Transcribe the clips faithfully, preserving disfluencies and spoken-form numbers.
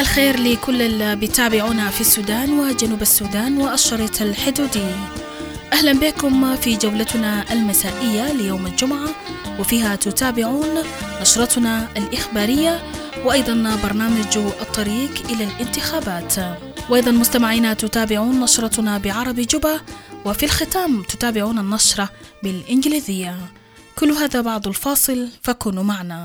الخير لكل اللي بيتابعونا في السودان وجنوب السودان والشريط الحدودي. أهلا بكم في جولتنا المسائية ليوم الجمعة، وفيها تتابعون نشرتنا الإخبارية وأيضا برنامج الطريق إلى الانتخابات، وأيضا مستمعينا تتابعون نشرتنا بعربي جوبا، وفي الختام تتابعون النشرة بالإنجليزية. كل هذا بعد الفاصل، فكونوا معنا.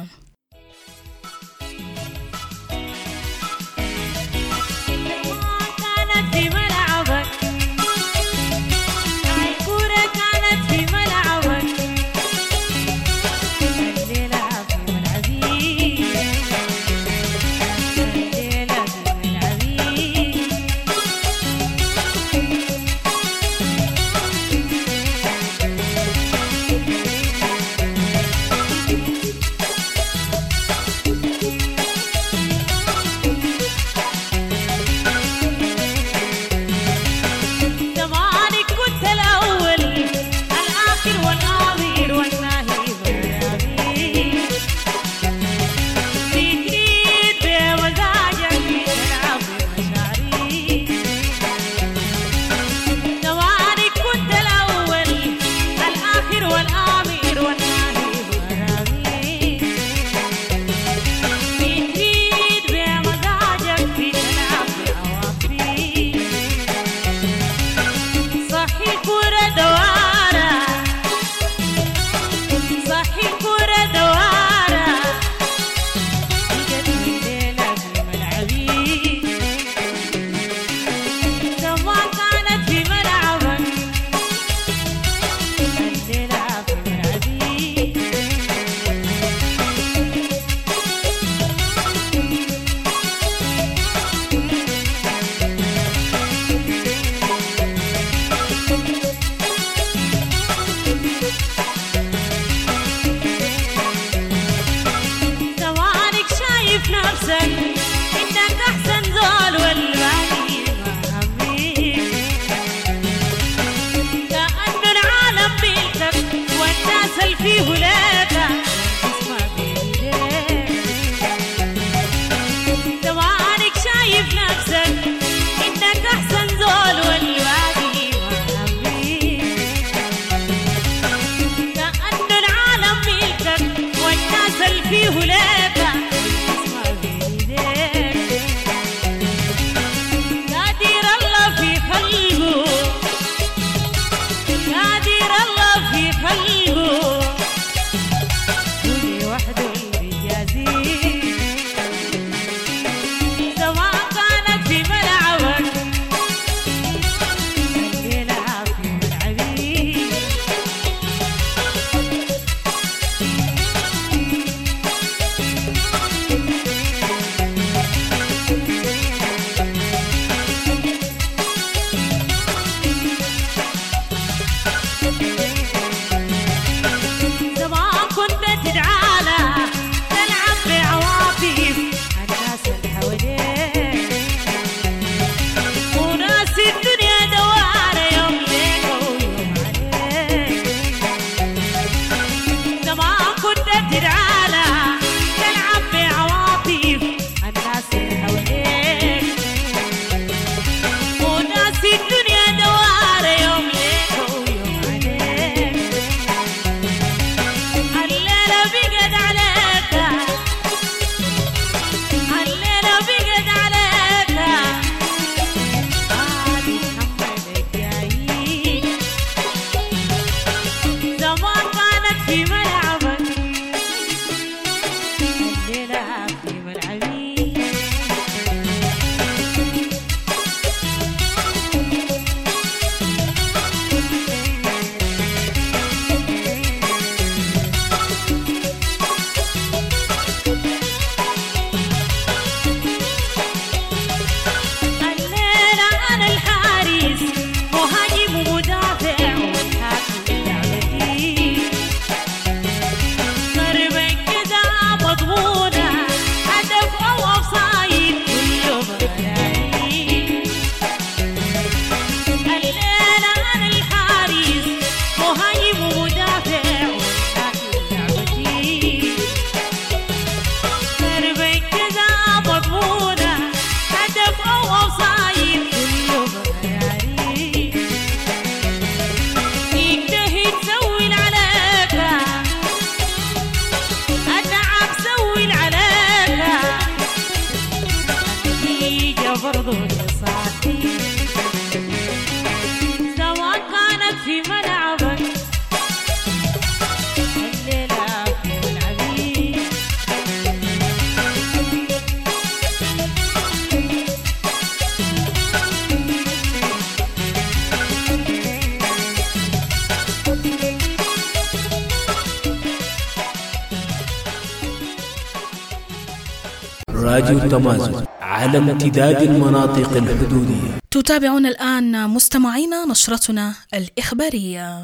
راديو التمازن على امتداد المناطق الحدودية. تتابعون الآن مستمعينا نشرتنا الإخبارية.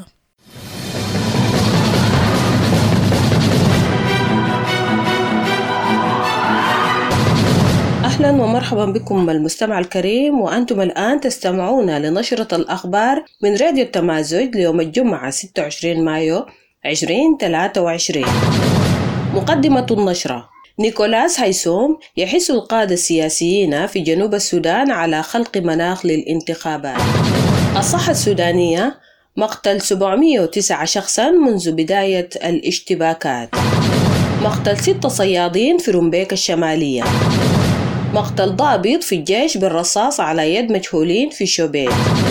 أهلا ومرحبا بكم المستمع الكريم، وأنتم الآن تستمعون لنشرة الأخبار من راديو التمازج ليوم الجمعة ستة وعشرين مايو ألفين وثلاثة وعشرين. مقدمة النشرة: نيكولاس هيسوم يحث القادة السياسيين في جنوب السودان على خلق مناخ للانتخابات. الصحة السودانية: مقتل سبعمئة وتسعة شخصا منذ بداية الاشتباكات. مقتل ستة صيادين في رمبيك الشمالية. مقتل ضابط في الجيش بالرصاص على يد مجهولين في شوبيت.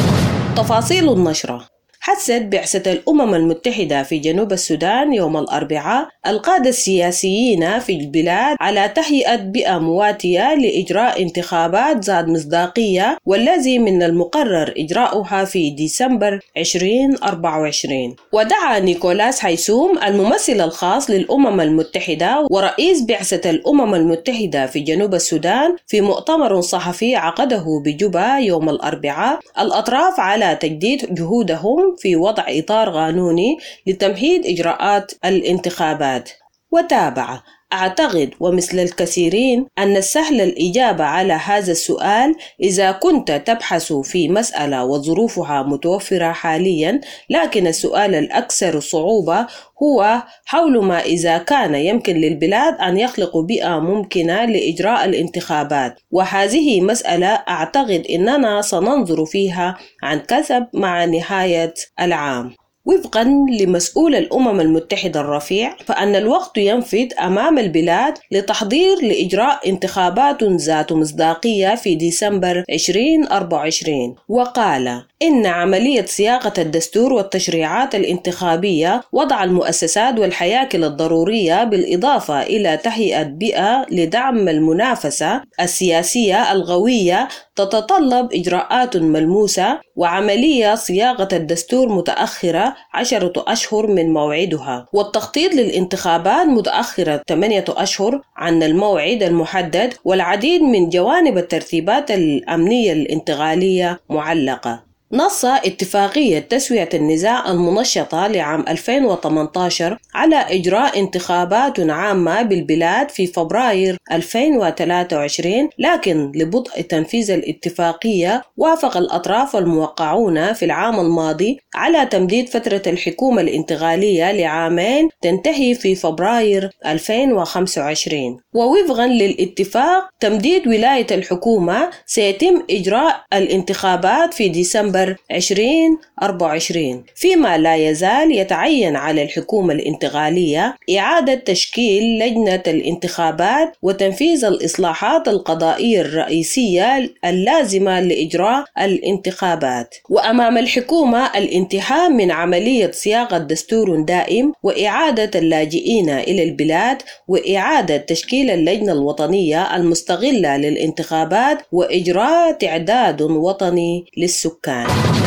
تفاصيل النشرة: حثت بعثة الأمم المتحدة في جنوب السودان يوم الأربعاء القادة السياسيين في البلاد على تهيئة بيئة مواتية لإجراء انتخابات ذات مصداقية، والذي من المقرر إجراؤها في ديسمبر ألفين وأربعة وعشرين. ودعا نيكولاس هيسوم الممثل الخاص للأمم المتحدة ورئيس بعثة الأمم المتحدة في جنوب السودان في مؤتمر صحفي عقده بجوبا يوم الأربعاء الأطراف على تجديد جهودهم في وضع إطار قانوني لتمهيد إجراءات الانتخابات. وتابع: أعتقد ومثل الكثيرين أن السهل الإجابة على هذا السؤال إذا كنت تبحث في مسألة وظروفها متوفرة حاليا، لكن السؤال الأكثر صعوبة هو حول ما إذا كان يمكن للبلاد أن يخلقوا بيئة ممكنة لإجراء الانتخابات، وهذه مسألة أعتقد أننا سننظر فيها عن كثب مع نهاية العام. وفقا لمسؤول الأمم المتحدة الرفيع، فأن الوقت ينفد أمام البلاد لتحضير لإجراء انتخابات ذات مصداقية في ديسمبر ألفين وأربعة وعشرين. وقال إن عملية صياغة الدستور والتشريعات الانتخابية، وضع المؤسسات والحياكل الضرورية، بالإضافة إلى تهيئة بيئة لدعم المنافسة السياسية القوية، تتطلب إجراءات ملموسة، وعملية صياغة الدستور متأخرة عشرة أشهر من موعدها، والتخطيط للانتخابات متأخرة ثمانية أشهر عن الموعد المحدد، والعديد من جوانب الترتيبات الأمنية الانتقالية معلقة. نص اتفاقية تسوية النزاع المنشطة لعام ألفين وثمانية عشر على إجراء انتخابات عامة بالبلاد في فبراير ألفين وثلاثة وعشرين، لكن لبطء تنفيذ الاتفاقية وافق الأطراف الموقعون في العام الماضي على تمديد فترة الحكومة الانتقالية لعامين تنتهي في فبراير ألفين وخمسة وعشرين. ووفقا للاتفاق تمديد ولاية الحكومة سيتم إجراء الانتخابات في ديسمبر ألفين وأربعة وعشرين، فيما لا يزال يتعين على الحكومة الانتقالية إعادة تشكيل لجنة الانتخابات وتنفيذ الإصلاحات القضائية الرئيسية اللازمة لإجراء الانتخابات. وأمام الحكومة الانتهاء من عملية صياغة دستور دائم، وإعادة اللاجئين إلى البلاد، وإعادة تشكيل اللجنة الوطنية المستقلة للانتخابات، وإجراء تعداد وطني للسكان.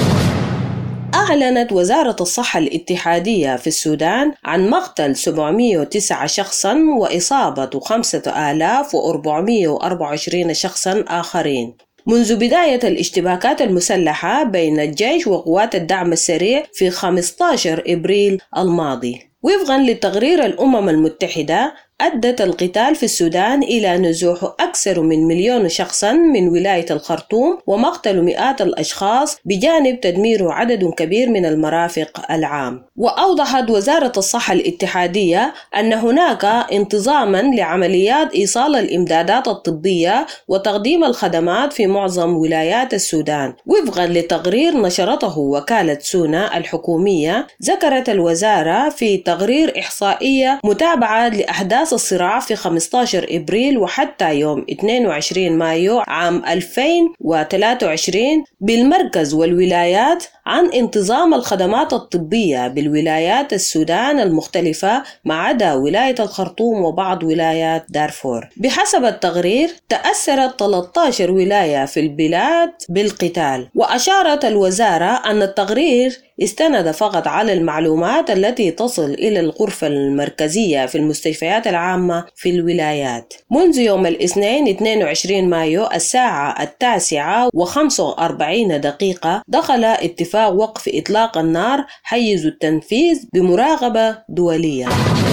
أعلنت وزارة الصحة الاتحادية في السودان عن مقتل سبعمئة وتسعة شخصاً وإصابة خمسة آلاف وأربعمئة وأربعة وعشرين شخصاً آخرين منذ بداية الاشتباكات المسلحة بين الجيش وقوات الدعم السريع في خمسة عشر إبريل الماضي. وفقاً لتقرير الأمم المتحدة، أدت القتال في السودان إلى نزوح أكثر من مليون شخصاً من ولاية الخرطوم، ومقتل مئات الأشخاص، بجانب تدمير عدد كبير من المرافق العام. وأوضحت وزارة الصحة الاتحادية أن هناك انتظاماً لعمليات إيصال الإمدادات الطبية وتقديم الخدمات في معظم ولايات السودان. وفقاً لتقرير نشرته وكالة سونا الحكومية، ذكرت الوزارة في تقرير إحصائية متابعة لأحداث الصراع في خمسة عشر إبريل وحتى يوم اثنين وعشرين مايو عام ألفين وثلاثة وعشرين بالمركز والولايات عن انتظام الخدمات الطبية بالولايات السودان المختلفة ما عدا ولاية الخرطوم وبعض ولايات دارفور. بحسب التقرير، تأثرت ثلاثة عشر ولاية في البلاد بالقتال. وأشارت الوزارة أن التقرير استند فقط على المعلومات التي تصل إلى الغرفة المركزية في المستشفيات العامة في الولايات. منذ يوم الاثنين اثنين وعشرين مايو الساعة التاسعة وخمسة وأربعين دقيقة دخل اتفاق وقف إطلاق النار حيز التنفيذ بمراقبة دولية.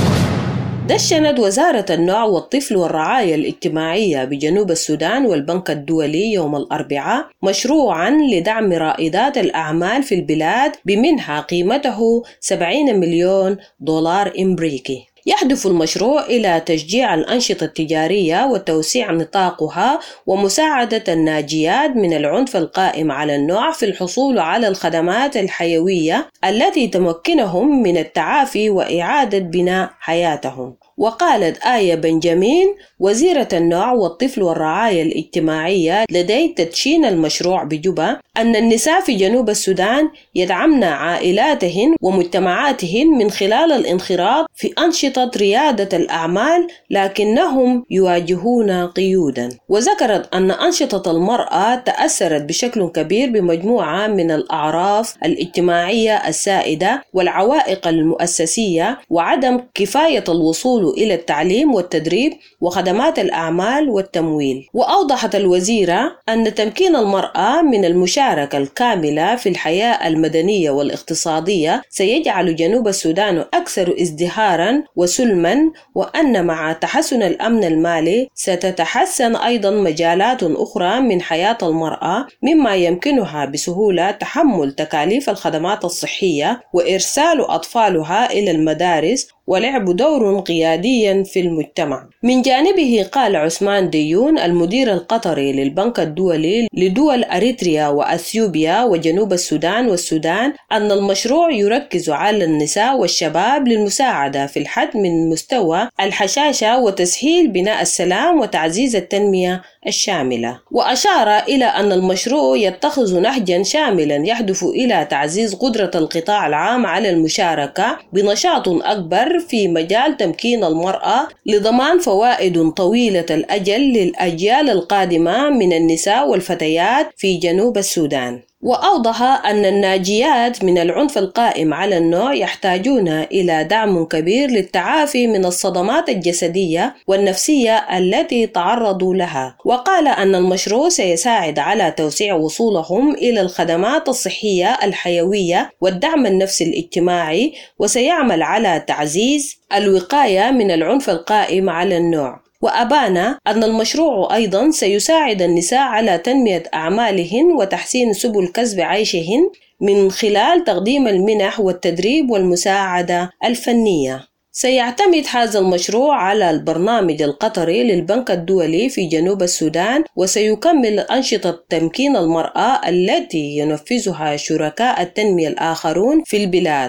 دشنت وزارة النوع والطفل والرعاية الاجتماعية بجنوب السودان والبنك الدولي يوم الأربعاء مشروعاً لدعم رائدات الأعمال في البلاد بمنحة قيمته سبعين مليون دولار أمريكي. يهدف المشروع إلى تشجيع الأنشطة التجارية وتوسيع نطاقها ومساعدة الناجيات من العنف القائم على النوع في الحصول على الخدمات الحيوية التي تمكنهم من التعافي وإعادة بناء حياتهم. وقالت آية بنجامين وزيرة النوع والطفل والرعاية الاجتماعية لدي تدشين المشروع بجوبا أن النساء في جنوب السودان يدعمن عائلاتهن ومجتمعاتهن من خلال الانخراط في أنشطة ريادة الأعمال، لكنهم يواجهون قيودا. وذكرت أن أنشطة المرأة تأثرت بشكل كبير بمجموعة من الأعراف الاجتماعية السائدة والعوائق المؤسسية وعدم كفاية الوصول إلى التعليم والتدريب وخدمات الأعمال والتمويل. وأوضحت الوزيرة أن تمكين المرأة من المشاركة الكاملة في الحياة المدنية والاقتصادية سيجعل جنوب السودان أكثر ازدهاراً وسلماً، وأن مع تحسن الأمن المالي ستتحسن أيضاً مجالات أخرى من حياة المرأة، مما يمكنها بسهولة تحمل تكاليف الخدمات الصحية وإرسال أطفالها إلى المدارس ولعب دور قيادي في المجتمع. من جانبه قال عثمان ديون المدير القطري للبنك الدولي لدول أريتريا وأثيوبيا وجنوب السودان والسودان أن المشروع يركز على النساء والشباب للمساعدة في الحد من مستوى الحشاشة وتسهيل بناء السلام وتعزيز التنمية الشاملة. وأشار إلى أن المشروع يتخذ نهجا شاملا يهدف إلى تعزيز قدرة القطاع العام على المشاركة بنشاط أكبر في مجال تمكين المرأة لضمان فوائد طويلة الأجل للأجيال القادمة من النساء والفتيات في جنوب السودان. وأوضح أن الناجيات من العنف القائم على النوع يحتاجون إلى دعم كبير للتعافي من الصدمات الجسدية والنفسية التي تعرضوا لها. وقال أن المشروع سيساعد على توسيع وصولهم إلى الخدمات الصحية الحيوية والدعم النفسي الاجتماعي، وسيعمل على تعزيز الوقاية من العنف القائم على النوع. وأبان أن المشروع أيضا سيساعد النساء على تنمية أعمالهن وتحسين سبل كسب عيشهن من خلال تقديم المنح والتدريب والمساعدة الفنية. سيعتمد هذا المشروع على البرنامج القطري للبنك الدولي في جنوب السودان، وسيكمل أنشطة تمكين المرأة التي ينفذها شركاء التنمية الآخرون في البلاد،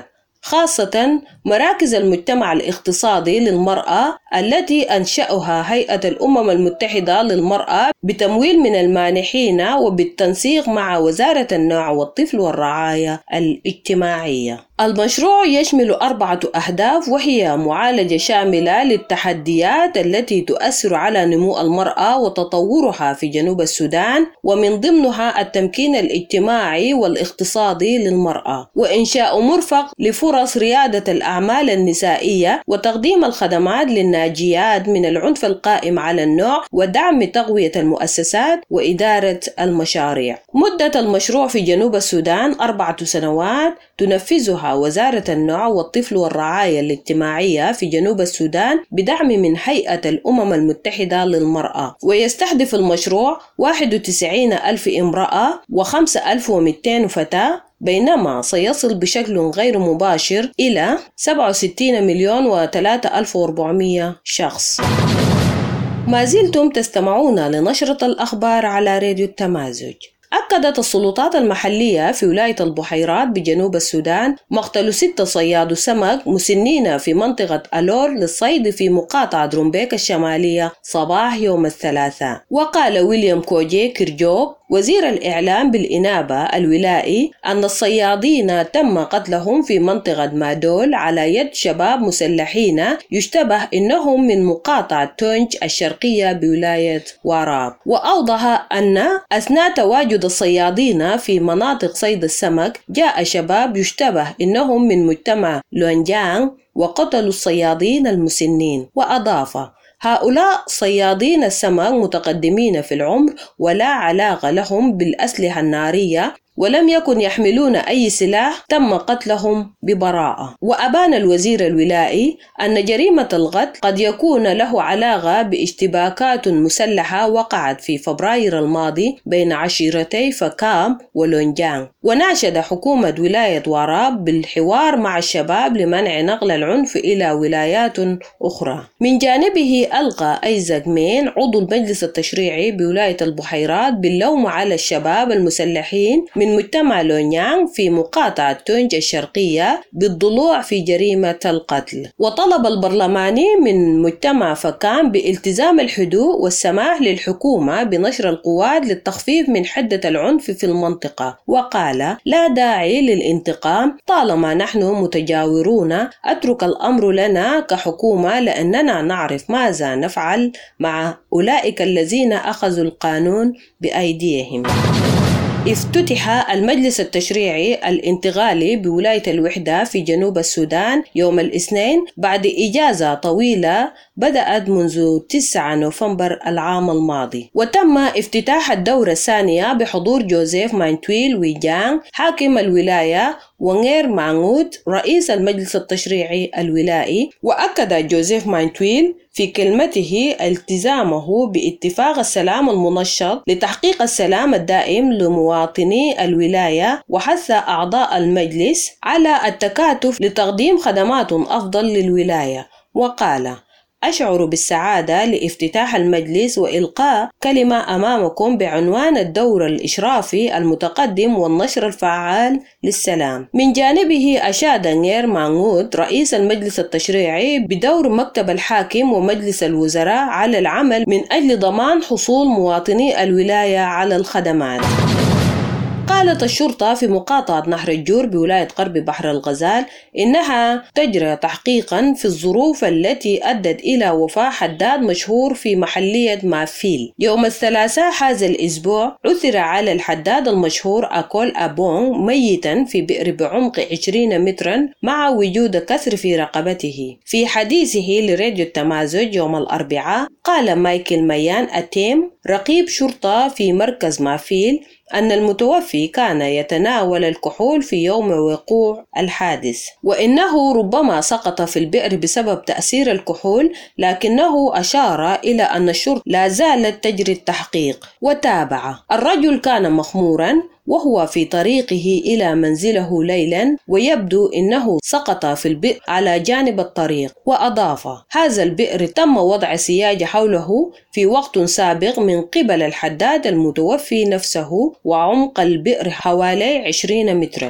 خاصة مراكز المجتمع الاقتصادي للمرأة التي أنشأها هيئة الأمم المتحدة للمرأة بتمويل من المانحين وبالتنسيق مع وزارة النوع والطفل والرعاية الاجتماعية. المشروع يشمل أربعة أهداف، وهي معالجة شاملة للتحديات التي تؤثر على نمو المرأة وتطورها في جنوب السودان، ومن ضمنها التمكين الاجتماعي والاقتصادي للمرأة، وإنشاء مرفق لفرص ريادة الأعمال النسائية، وتقديم الخدمات للناجيات من العنف القائم على النوع، ودعم تقوية المؤسسات وإدارة المشاريع. مدة المشروع في جنوب السودان أربعة سنوات تنفذها وزارة النوع والطفل والرعاية الاجتماعية في جنوب السودان بدعم من هيئة الأمم المتحدة للمرأة. ويستهدف المشروع واحد وتسعين ألف امرأة وخمسة آلاف ومئتين فتاة، بينما سيصل بشكل غير مباشر إلى سبعة وستين مليون وثلاثة آلاف وأربعمئة شخص. ما زلتم تستمعون لنشرة الأخبار على راديو التمازج. أكدت السلطات المحلية في ولاية البحيرات بجنوب السودان مقتل ستة صياد سمك مسنين في منطقة ألور للصيد في مقاطعة درومبيك الشمالية صباح يوم الثلاثاء. وقال ويليام كوجي كيرجوك وزير الإعلام بالإنابة الولائي أن الصيادين تم قتلهم في منطقة مادول على يد شباب مسلحين يشتبه إنهم من مقاطعة تونج الشرقية بولاية وراب. وأوضح أن أثناء تواجد الصيادين في مناطق صيد السمك جاء شباب يشتبه إنهم من مجتمع لونجانغ وقتلوا الصيادين المسنين. وأضاف: هؤلاء صيادين السمك متقدمين في العمر ولا علاقة لهم بالأسلحة النارية ولم يكن يحملون أي سلاح، تم قتلهم ببراءة. وأبان الوزير الولائي أن جريمة القتل قد يكون له علاقة باشتباكات مسلحة وقعت في فبراير الماضي بين عشيرتي فكام ولونجانغ. وناشد حكومة ولاية وراب بالحوار مع الشباب لمنع نقل العنف إلى ولايات أخرى. من جانبه ألقى أيزاك مين عضو المجلس التشريعي بولاية البحيرات باللوم على الشباب المسلحين من مجتمع لونيانغ في مقاطعة تونج الشرقية بالضلوع في جريمة القتل. وطلب البرلماني من مجتمع فكام بالتزام الحدود والسماح للحكومة بنشر القوات للتخفيف من حدة العنف في المنطقة. وقال: لا داعي للانتقام طالما نحن متجاورون، أترك الأمر لنا كحكومة لأننا نعرف ماذا نفعل مع أولئك الذين أخذوا القانون بأيديهم. افتتح المجلس التشريعي الانتقالي بولاية الوحدة في جنوب السودان يوم الاثنين بعد إجازة طويلة بدأت منذ تسعة نوفمبر العام الماضي. وتم افتتاح الدورة الثانية بحضور جوزيف مانتويل ويجان حاكم الولاية ونغير معنود رئيس المجلس التشريعي الولائي. وأكد جوزيف مانتويل في كلمته التزامه باتفاق السلام المنشط لتحقيق السلام الدائم لمواطني الولاية، وحث أعضاء المجلس على التكاتف لتقديم خدمات أفضل للولاية. وقال: أشعر بالسعادة لافتتاح المجلس وإلقاء كلمة أمامكم بعنوان الدور الإشرافي المتقدم والنشر الفعال للسلام. من جانبه أشاد نغير معنود رئيس المجلس التشريعي بدور مكتب الحاكم ومجلس الوزراء على العمل من أجل ضمان حصول مواطني الولاية على الخدمات. قالت الشرطة في مقاطعة نهر الجور بولاية غرب بحر الغزال إنها تجري تحقيقا في الظروف التي أدت إلى وفاة حداد مشهور في محلية مافيل. يوم الثلاثاء هذا الأسبوع عثر على الحداد المشهور أكول أبونغ ميتا في بئر بعمق عشرين مترا مع وجود كسر في رقبته. في حديثه لراديو التمازج يوم الأربعاء قال مايكل ميان أتيم رقيب شرطة في مركز مافيل أن المتوفي كان يتناول الكحول في يوم وقوع الحادث، وإنه ربما سقط في البئر بسبب تأثير الكحول، لكنه أشار إلى أن الشرطة لا زالت تجري التحقيق. وتابع: الرجل كان مخمورا وهو في طريقه إلى منزله ليلا ويبدو أنه سقط في البئر على جانب الطريق. وأضاف: هذا البئر تم وضع سياج حوله في وقت سابق من قبل الحداد المتوفي نفسه، وعمق البئر حوالي عشرين مترا.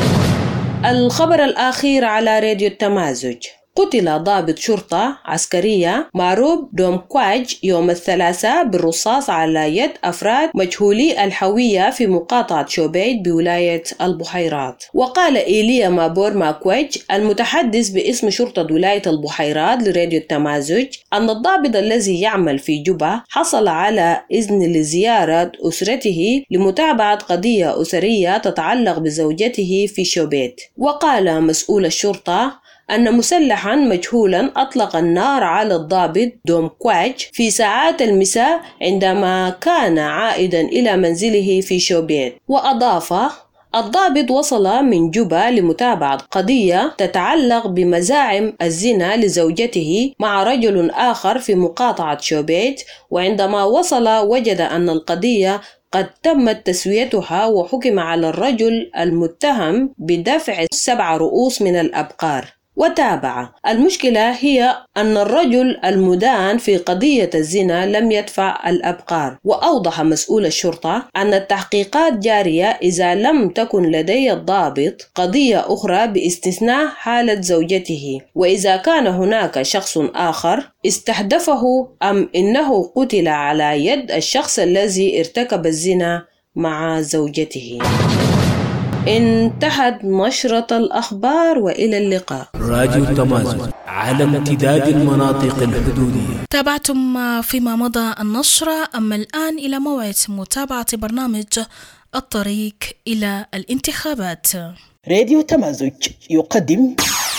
الخبر الأخير على راديو التمازج: قتل ضابط شرطة عسكرية معروف دومكواج يوم الثلاثاء بالرصاص على يد أفراد مجهولي الهوية في مقاطعة شوبيت بولاية البحيرات. وقال إيليا مابور ماكواج المتحدث باسم شرطة ولاية البحيرات لراديو التمازج أن الضابط الذي يعمل في جوبا حصل على إذن لزيارة أسرته لمتابعة قضية أسرية تتعلق بزوجته في شوبيت. وقال مسؤول الشرطة أن مسلحا مجهولا أطلق النار على الضابط دومكواج في ساعات المساء عندما كان عائدا إلى منزله في شوبيت. وأضاف: الضابط وصل من جوبا لمتابعة قضية تتعلق بمزاعم الزنا لزوجته مع رجل آخر في مقاطعة شوبيت، وعندما وصل وجد أن القضية قد تمت تسويتها وحكم على الرجل المتهم بدفع سبع رؤوس من الأبقار. وتابع: المشكلة هي أن الرجل المدان في قضية الزنا لم يدفع الأبقار. وأوضح مسؤول الشرطة أن التحقيقات جارية إذا لم تكن لدي الضابط قضية أخرى باستثناء حالة زوجته، وإذا كان هناك شخص آخر استهدفه أم إنه قتل على يد الشخص الذي ارتكب الزنا مع زوجته. انتهت نشرة الأخبار وإلى اللقاء. راديو التمازج على امتداد المناطق الحدودية. تابعتم فيما مضى النشرة، أما الآن إلى موعد متابعة برنامج الطريق إلى الانتخابات. راديو تمازج يقدم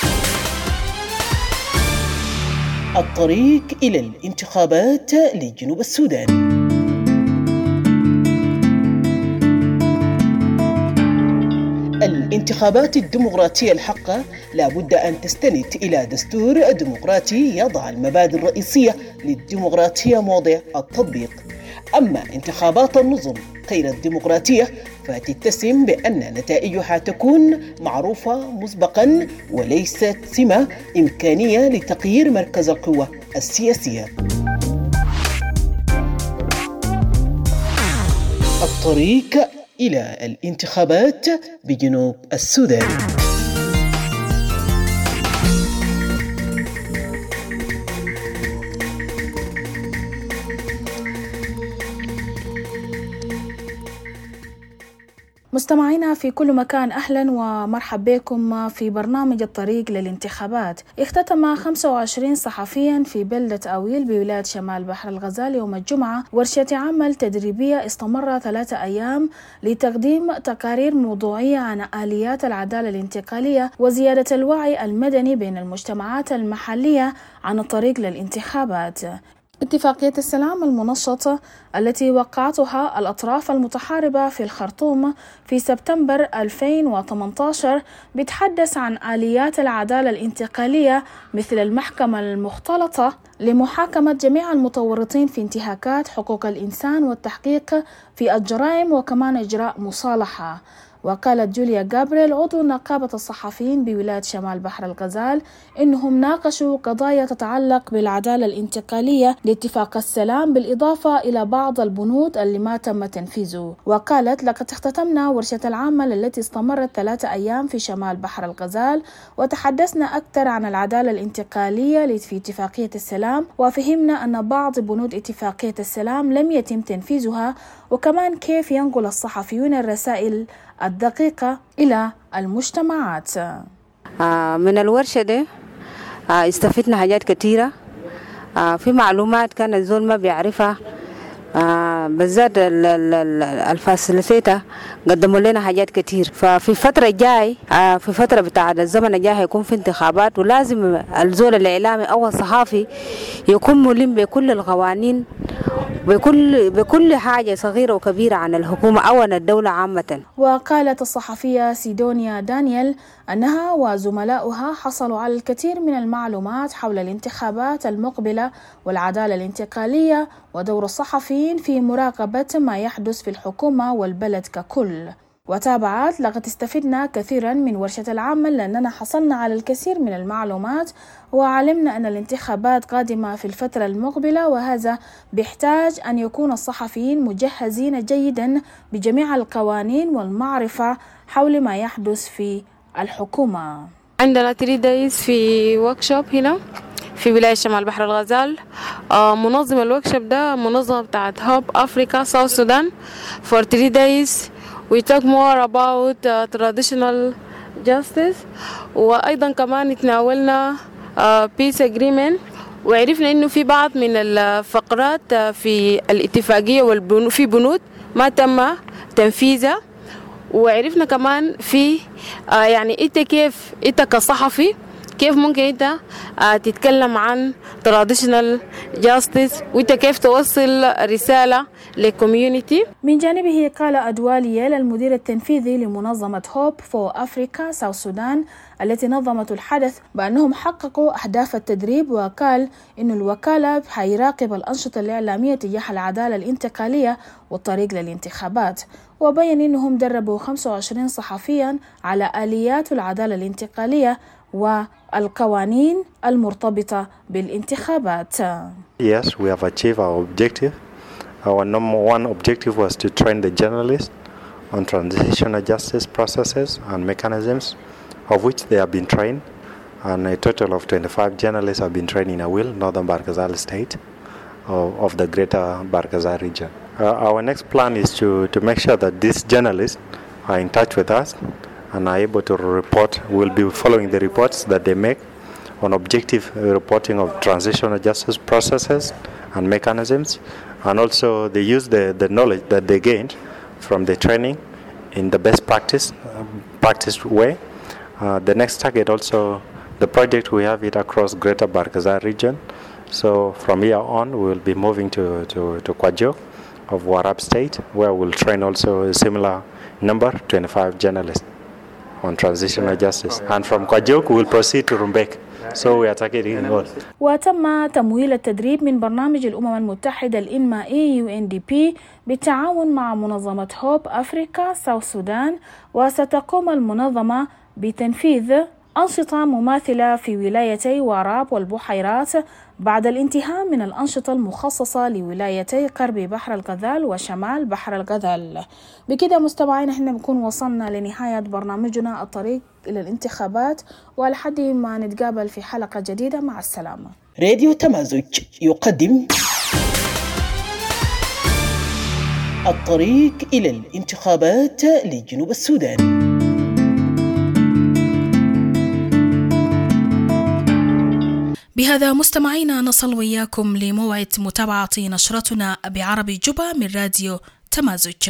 الطريق إلى الانتخابات لجنوب السودان. الانتخابات الديمقراطية الحقة لابد أن تستند إلى دستور ديمقراطي يضع المبادئ الرئيسية للديمقراطية موضع التطبيق. أما انتخابات النظم غير الديمقراطية فتتسم بأن نتائجها تكون معروفة مسبقاً وليست سمة إمكانية لتغيير مركز القوة السياسية. الطريق إلى الانتخابات بجنوب السودان. مستمعينا في كل مكان، أهلا ومرحبا بكم في برنامج الطريق للانتخابات. اختتم خمسة وعشرين صحفيا في بلدة أويل بولاية شمال بحر الغزال يوم الجمعة ورشة عمل تدريبية استمر ثلاثة أيام لتقديم تقارير موضوعية عن آليات العدالة الانتقالية وزيادة الوعي المدني بين المجتمعات المحلية عن الطريق للانتخابات. اتفاقية السلام المنشطة التي وقعتها الأطراف المتحاربة في الخرطوم في سبتمبر ألفين وثمانية عشر بتحدث عن آليات العدالة الانتقالية مثل المحكمة المختلطة لمحاكمة جميع المتورطين في انتهاكات حقوق الإنسان والتحقيق في الجرائم وكمان إجراء مصالحة. وقالت جوليا جابريل عضو نقابة الصحفيين بولاية شمال بحر الغزال إنهم ناقشوا قضايا تتعلق بالعدالة الانتقالية لاتفاق السلام بالإضافة إلى بعض البنود اللي ما تم تنفيذه. وقالت لقد اختتمنا ورشة العمل التي استمرت ثلاثة أيام في شمال بحر الغزال وتحدثنا أكثر عن العدالة الانتقالية في اتفاقية السلام، وفهمنا أن بعض بنود اتفاقية السلام لم يتم تنفيذها، وكمان كيف ينقل الصحفيون الرسائل الدقيقة إلى المجتمعات. آه من الورشة دي آه استفدنا حاجات كثيرة. آه في معلومات كان الزول ما بيعرفها، آه بالذات الفاسيليتيتر قدموا لنا حاجات كتير. ففي فترة جاي آه في فترة بتاع الزمن الجاي هيكون في انتخابات، ولازم الزول الإعلامي أو الصحافي يكون ملم بكل القوانين بكل بكل حاجة صغيرة وكبيرة عن الحكومة أو عن الدولة عامة. وقالت الصحفية سيدونيا دانيال أنها وزملاؤها حصلوا على الكثير من المعلومات حول الانتخابات المقبلة والعدالة الانتقالية ودور الصحفيين في مراقبة ما يحدث في الحكومة والبلد ككل. وتابعت لقد استفدنا كثيرا من ورشة العمل لأننا حصلنا على الكثير من المعلومات وعلمنا أن الانتخابات قادمة في الفترة المقبلة، وهذا بيحتاج أن يكون الصحفيين مجهزين جيدا بجميع القوانين والمعرفة حول ما يحدث في الحكومة. عندنا ثلاثة دايز في وركشوب هنا في ولاية شمال بحر الغزال. منظم الوركشوب ده منظمة بتاعت هوب أفريكا ساوث سودان. for three days we talk more about uh, traditional justice، وأيضا كمان تناولنا uh, peace agreement، وعرفنا إنه في بعض من الفقرات uh, في الاتفاقية وفي بنود ما تم تنفيذها، وعرفنا كمان في uh, يعني إنت كيف إنت كصحفي كيف ممكن إنت uh, تتكلم عن traditional justice وإنت كيف توصل رسالة للكوميونيتي. من جانبه قال أدواليال المدير التنفيذي لمنظمة هوب فور أفريكا ساوث سودان التي نظمت الحدث بأنهم حققوا أهداف التدريب، وقال إن الوكالة حيراقب الأنشطة الإعلامية تجاه العدالة الانتقالية والطريق للانتخابات. وبين إنهم دربوا خمسة وعشرين صحفيا على آليات العدالة الانتقالية والقوانين المرتبطة بالانتخابات. Yes, we have achieved our objective. Our number one objective was to train the journalists on transitional justice processes and mechanisms, of which they have been trained, and a total of twenty-five journalists have been trained in Awil, Northern Barkazal State, of, of the Greater Barkazal region. Uh, our next plan is to, to make sure that these journalists are in touch with us and are able to report. We'll be following the reports that they make on objective reporting of transitional justice processes and mechanisms, and also they use the, the knowledge that they gained from the training in the best practice uh, practice way. Uh, the next target also, the project we have it across Greater Barkazar region. So from here on, we will be moving to, to, to Kwajok of Warab State, where we'll train also a similar number, twenty-five journalists on transitional justice. And from Kwajok, we'll proceed to Rumbek. So we are targeting all. وتم تمويل التدريب من برنامج الأمم المتحدة الإنمائي يو إن دي بي بالتعاون مع منظمة هوب أفريكا ساوث السودان، وستقوم المنظمة بتنفيذ أنشطة مماثلة في ولايتي واراب والبحيرات بعد الانتهاء من الأنشطة المخصصة لولايتي قرب بحر الغزال وشمال بحر الغزال. بكده مستمعين احنا بنكون وصلنا لنهاية برنامجنا الطريق إلى الانتخابات، ولحد ما نتقابل في حلقة جديدة، مع السلامة. راديو تمازج يقدم الطريق إلى الانتخابات لجنوب السودان. بهذا مستمعينا نصل وياكم لموعد متابعة نشرتنا بعربي جوبا من راديو تمازج.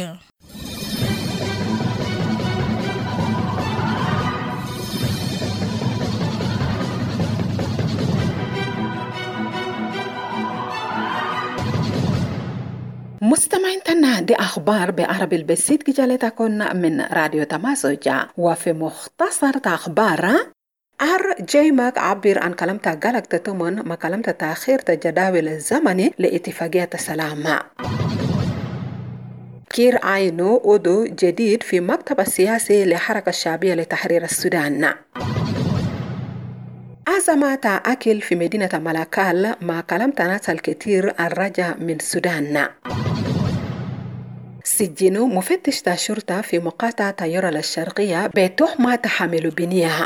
مستمعين تنا دي أخبار بعربي البسيط جالتكم من راديو تمازج، وفي مختصر أخبار ار جيماك عبر عن كلمة قالك تتمن ما كلمة تأخير الجداول الزمني لاتفاقية السلام. كير عينو أدو جديد في مكتب السياسي لحركة الشعبية لتحرير السودان. أزمات أكل في مدينة ملاكال ما كلمة ناس الكثير الرجع من السودان. سجنوا مفتش الشرطة في مقاطعة يورال الشرقية بتهمة تحمل بنية.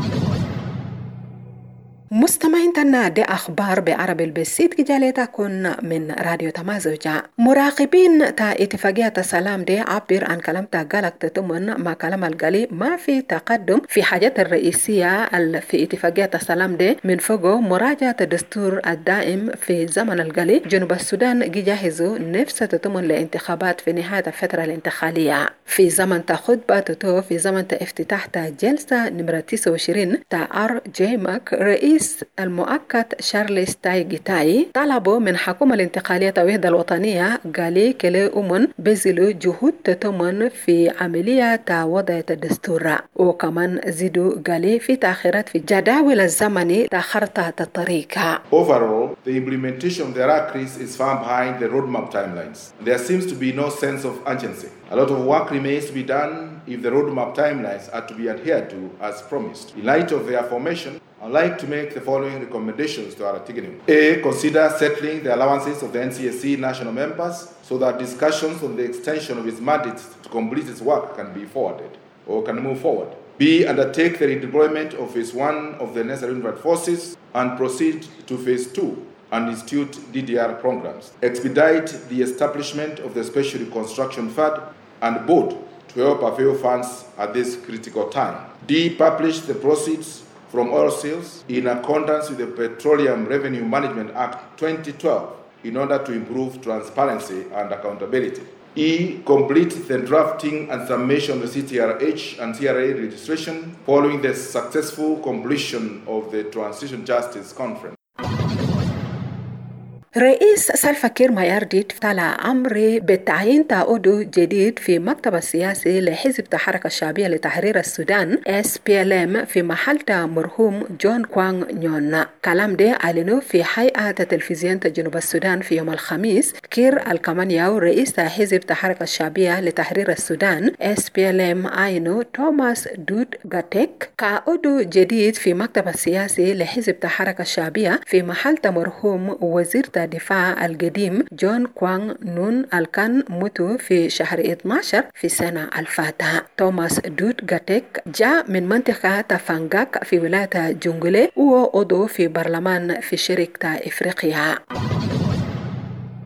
مستمعين تنا دي أخبار بعربي البسيط جالتكن من راديو تمازج. مراقبين تا اتفاقية السلام دي عبر عن كلمة قالك تتمن ما كلام القلي ما في تقدم في حاجات الرئيسية في اتفاقية السلام دي، من فوقه مراجعة الدستور الدائم في زمن القلي. جنوب السودان جاهزوا نفس تتمن لانتخابات في نهاية الفترة الانتقالية في زمن تخطبة تتو في زمن افتتاح جلسة نمرة تسعة وعشرين تا ار جيماك. رئيس المؤقت شارلز تاي جيتاي طلبوا من حكومة الانتقالية والوحدة الوطنية قالي كلي أمن بذلوا جهود تتمن في عملية وضع الدستور، وكمان زيدوا قالي في تأخيرات في جداول الزمني تأخرت الطريق. Overall, the implementation of the RACRIS is far behind the roadmap timelines. There seems to be no sense of urgency. A lot of work remains to be done if the roadmap timelines are to be adhered to as promised. In light of the aforementioned, I'd like to make the following recommendations to our Tignim. A. Consider settling the allowances of the N C S C national members so that discussions on the extension of its mandate to complete its work can be forwarded or can move forward. B. Undertake the redeployment of phase one of the necessary unified forces and proceed to phase two and institute D D R programs. Expedite the establishment of the Special Reconstruction Fund and Board to help avail funds at this critical time. D. Publish the proceeds from oil sales in accordance with the Petroleum Revenue Management Act twenty twelve in order to improve transparency and accountability. E. Complete the drafting and submission of the C T R H and C R A registration following the successful completion of the Transition Justice Conference. رئيس سلفا كير مايارديت طلع أمر بالتعيين تعود جديد في مكتب السياسي لحزب الحركة الشعبية لتحرير السودان إس بي إل إم في محل مرحوم جون كوان نيون. كلام ده أعلنوا في هيئة تلفزيون جنوب السودان في يوم الخميس. كير الكمانياو رئيس حزب الحركة الشعبية لتحرير السودان إس بي إل إم عينوا توماس دود غاتيك كعضو جديد في مكتب السياسي لحزب الحركة الشعبية في محل مرحوم وزير الدفاع القديم جون كوان نون الكان متو في شهر اثنا عشر في سنة الفاتحة. توماس دود غاتيك جاء من منطقة تفانغاك في ولاية جونغولي وعضو في برلمان في شركة إفريقيا.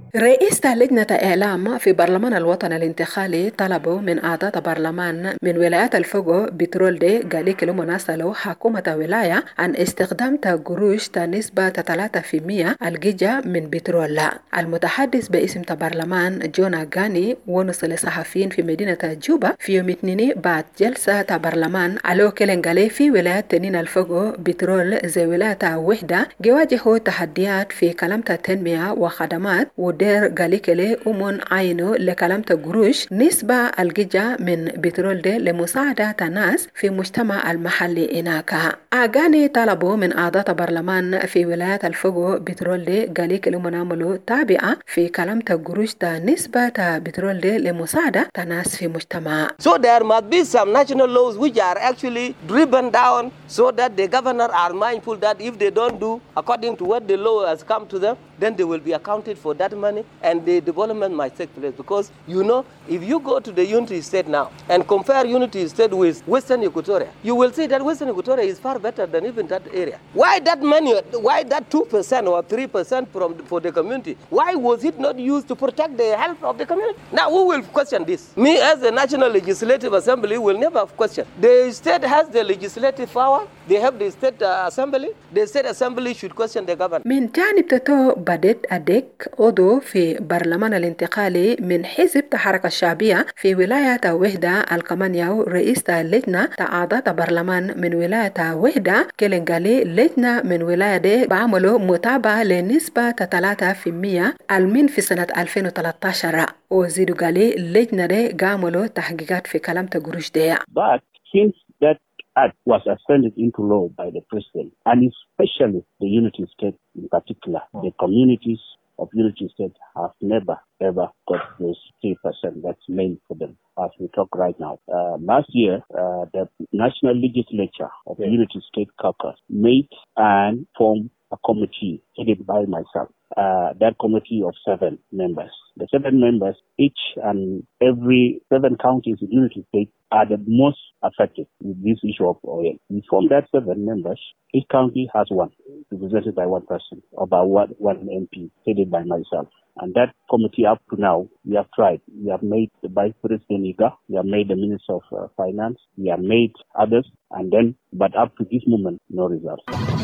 رئيس لجنة إعلام في برلمان الوطن الانتقالي طلبوا من أعضاء برلمان من ولايات الفوغو بترول دي قالي كلو مناسلو حكومة ولاية عن استخدام قروش نسبة ثلاثة في المية الجيجا من بترول. المتحدث باسم برلمان جونا غاني ونص لصحفيين في مدينة جوبا في يوم اثنين بعد جلسة برلمان على كلن قالي في ولايات تنين الفوغو بترول زي ولاية وحدة جواجهوا تحديات في كلمة تنمية وخدمات ودير قالي كلي أمون عينو لكلمة قروش نسبة الجيجا من بترول دي لمساعدة الناس في مجتمع المحلي إناك. أغاني طلبوا من أعضاء برلمان في ولاية الفوغو بترول دي قالي كلي منعملوا تابعة في كلمة قروش دا نسبة بترول دي لمساعدة الناس في مجتمع. So there must be some national laws which are actually driven down so that the governor are mindful that if they don't do according to what the law has come to them, then they will be accounted for that money and the development might take place. Because, you know, if you go to the Unity State now and compare Unity State with Western Equatoria, you will see that Western Equatoria is far better than even that area. Why that money, why that two percent or three percent from, for the community? Why was it not used to protect the health of the community? Now, who will question this? Me as the National Legislative Assembly will never question. The state has the legislative power. They have the state uh, assembly. The state assembly should question the government. من جانب تتو بدت أديك عضو في برلمان الانتقالي من حزب الحركة الشعبية في ولاية وحدة الكمانياو رئيس اللجنة أعضاء برلمان من ولاية وحدة كلنجالي لجنة من ولاية دي بعملوا متابعة لنسبة ثلاثة في المية المين في سنة ألفين وثلاثة عشر وزيدوا قالي لجنة دي عملوا تحقيقات في كلام قروش دي. But since that act was suspended into law by the president, and especially the Unity State in particular, the communities of Unity State have never ever got those three percent that's meant for them as we talk right now. Uh, last year, uh, the National Legislature of the Unity State Caucus made and formed a committee headed by myself. Uh, that committee of seven members. The seven members, each and every seven counties in Unity State are the most affected with this issue of oil. We formed that seven members. Each county has one, represented by one person, about one, one M P, headed by myself. And that committee up to now, we have tried. We have made the Vice President Iga, we have made the Minister of uh, Finance, we have made others, and then, but up to this moment, no results.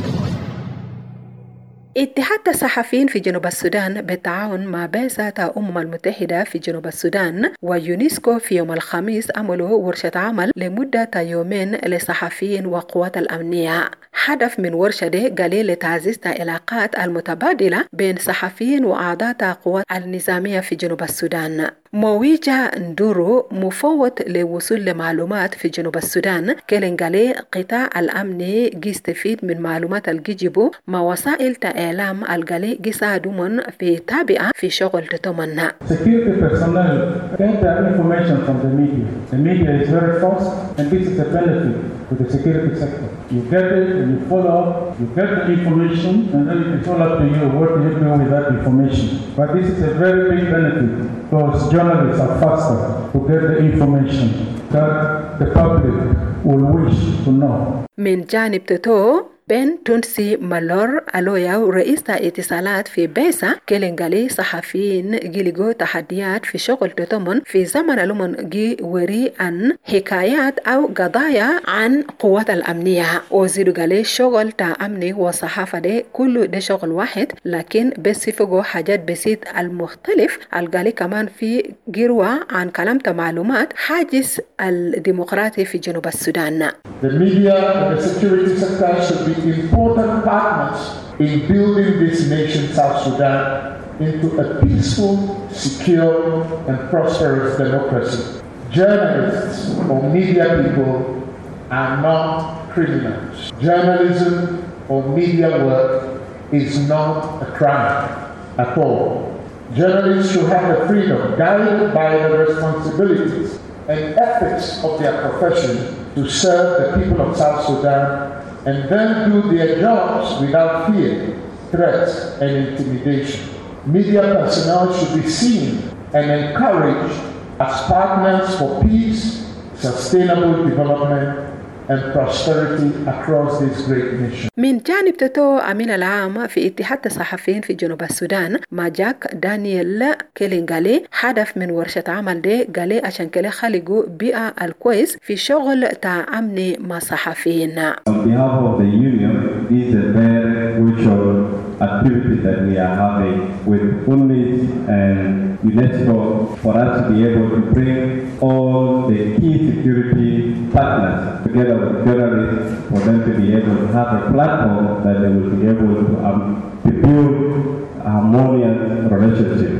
اتحاد الصحفيين في جنوب السودان بالتعاون مع بعثة الأمم المتحدة في جنوب السودان ويونسكو في يوم الخميس عملوا ورشة عمل لمدة يومين للصحفيين وقوات الأمنية. هدف من ورشة دي قليل لتعزيز العلاقات المتبادلة بين صحفيين وأعضاء القوات النظامية في جنوب السودان. مويجا ندورو مفوض لوصول لمعلومات في جنوب السودان كلنجالي قطاع الأمني يستفيد من معلومات الجيجيبو مع وسائل إعلام الجالي يساعدون في تابعة في شغل تتمنى. Security personnel get their information from the media. The media is very fast and this is a benefit to the security sector. You get it and you follow up, you get the information and then it's all up to you what you do with that information. But this is a very big benefit because journalists are faster to get the information that the public will wish to know. من جانب تتو بن تونسي مالور ألويا رئيس اتصالات في بيسا كلنجالي صحفيين جيليجو تحديات في شغل تتمن في زمن لمن جي وري عن حكايات أو قضايا عن قوات الأمنية وزيدو قالي شغل تا أمني وصحافة دي كله ده شغل واحد لكن بس فوقو حاجات بسيط المختلف القالي كمان في جروة عن كلام معلومات حاجز الديمقراطي في جنوب السودان. The media and the security sector should be important partners in building this nation, South Sudan, into a peaceful, secure, and prosperous democracy. Journalists or media people are not criminals. Journalism or media work is not a crime at all. Journalists should have the freedom, guided by the responsibilities and ethics of their profession, to serve the people of South Sudan and then do their jobs without fear, threats, and intimidation. Media personnel should be seen and encouraged as partners for peace, sustainable development, and prosperity across this great nation. من جانب تتو أمين العام في اتحاد الصحفيين في جنوب السودان ماجاك دانيال كيلينغالي هدف من ورشة عمل دي قالي عشان كده خلقوا بيئة الكويس في شغل تأمني مع صحفيين. On behalf of the union, this is a very crucial activity that we are having with UNMIS and UNESCO for us to be able to bring all the key security partners together with journalists for them to be able to have a platform that they will be able to, um, to build a harmonious relationship.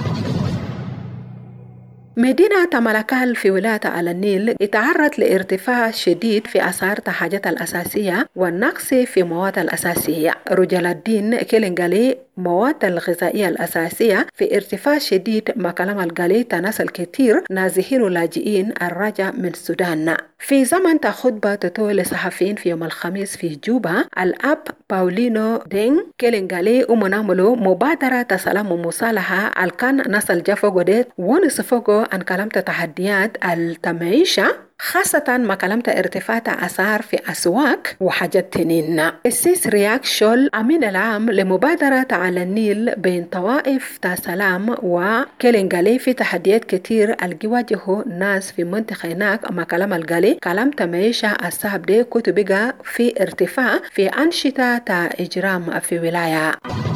مدينة ملكال في ولاية على النيل اتعرض لارتفاع شديد في أسعار الحاجات الأساسية والنقص في مواد الأساسية. رجال الدين كيلينغالي مواد الغذائية الأساسية في ارتفاع شديد ما كلام القالي تناسل كتير نازحين ولاجئين الرجع من السودان. في زمن خطبة تطول لصحفيين في يوم الخميس في جوبا الأب باولينو دين كيلينغالي ومناملو مبادرة سلام ومصالحة الكان نسل جافوغو ديت ونصفوغو أن كلمت تحديات المعيشة خاصة ما كلمت ارتفاع أسعار في أسواق وحاجات تنين. السيس رياك شول أمين العام لمبادرة على النيل بين طوائف تسلام وكيلينغالي في تحديات كتير الجواجه ناس في منطقة هناك ما كلام الجالي كلمت معيشة الصعب دي كتبقى في ارتفاع في أنشطة إجرام في ولاية.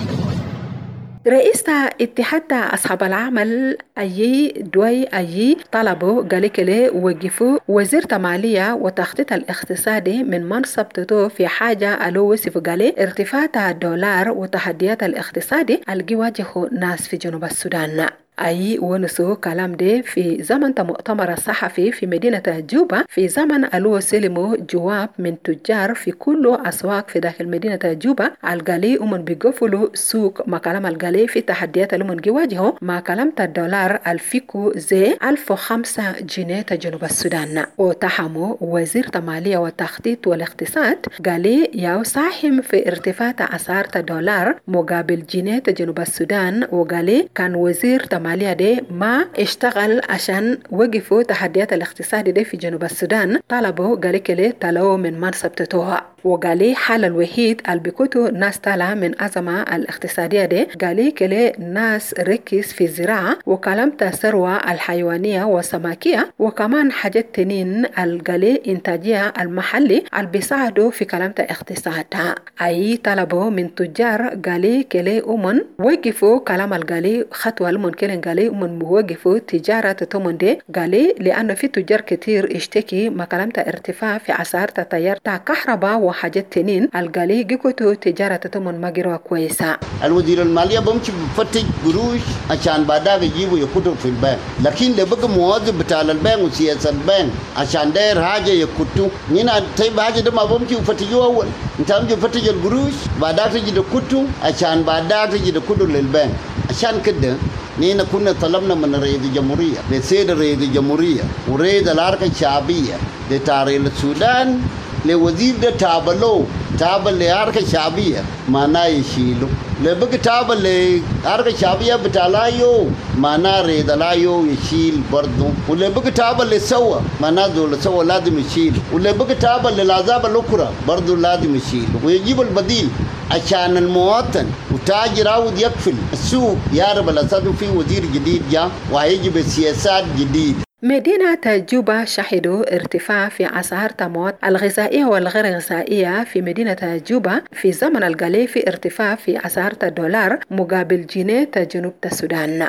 رئيس اتحاد أصحاب العمل أي دوي أي طلبوا قالكلي وقفوا وزير مالية وتخطيط الاقتصادي من منصب تتو في حاجة ألو وصف قالي ارتفاع الدولار وتحديات الاقتصادي الجواجه ناس في جنوب السودان. أي ونسو كلام دي في زمن مؤتمر الصحفي في مدينة جوبا في زمن ألو سلموا جواب من تجار في كل أسواق في داخل مدينة جوبا الغالي ومن بيقفلوا سوق ما كلام الغالي في تحديات اللي من جواجهه ما كلام الدولار الفيكو زي ألف وخمسة جنيه جنوب السودان. وتحموا وزير المالية والتخطيط والاقتصاد قالي ياو ساهم في ارتفاع أسعار الدولار مقابل جنيه جنوب السودان وقالي كان وزير مالية دي ما اشتغل عشان وقفوا تحديات الاقتصاد دي في جنوب السودان طلبوا قالي كلي تلو من منصب تتوها وقالي حال الوحيد البكوتو ناس طالع من أزمة الاقتصادية دي قالي كلي ناس ركز في الزراعة وكلمت الثروة الحيوانية والسمكية وكمان حاجات تنين القالي إنتاجية المحلي البيساعدوا في كلمت اقتصادها. أي طلبوا من تجار قالي كلي أمن وقفوا كلام القالي خطوة المن كلين قالي أمن وقفوا تجارة تمن دي قالي لأنه في تجار كتير اشتكي ما كلمت ارتفاع في أسعار التيار تا كهرباء وحاجات تنين القالي جيكوتو تجارة تمن مجرى كويسة. الوزير المالية بمشي بفتش قروش عشان بعدها يجيبوا يكتوا في البنك لكن لبقى موظف بتاع البنك وسياسة البنك عشان داير حاجة يكتوا نينا طيب حاجة ده ما بمشي بفتشوا أول أنت بمشي بفتش القروش بعدها تجي تكتوا عشان بعدها تجي تكتوا للبنك عشان كده نينا كنا طلبنا من رئيس الجمهورية لسيد رئيس الجمهورية ورئيس الحركة الشعبية لتاريخ السودان لوزير ده تابلو تابل لحركة الشعبية ما يشيلوا لبقى تابل لحركة الشعبية بتالايو ما رئيس لايو يشيل برضو ولبقى تابل لسوا ما دول سوا لازم يشيل ولبقى تابل للعذاب الأخرى برضو لازم يشيل ويجيب البديل عشان المواطن وتاجر عاود يقفل السوق يا رب الأساس في وزير جديد جاء وهيجي بسياسات جديدة. مدينة جوبا شهدوا ارتفاع في أسعار المواد الغذائية والغير غذائية في مدينة جوبا في زمن القليل في ارتفاع في أسعار الدولار مقابل جنيه جنوب السودان.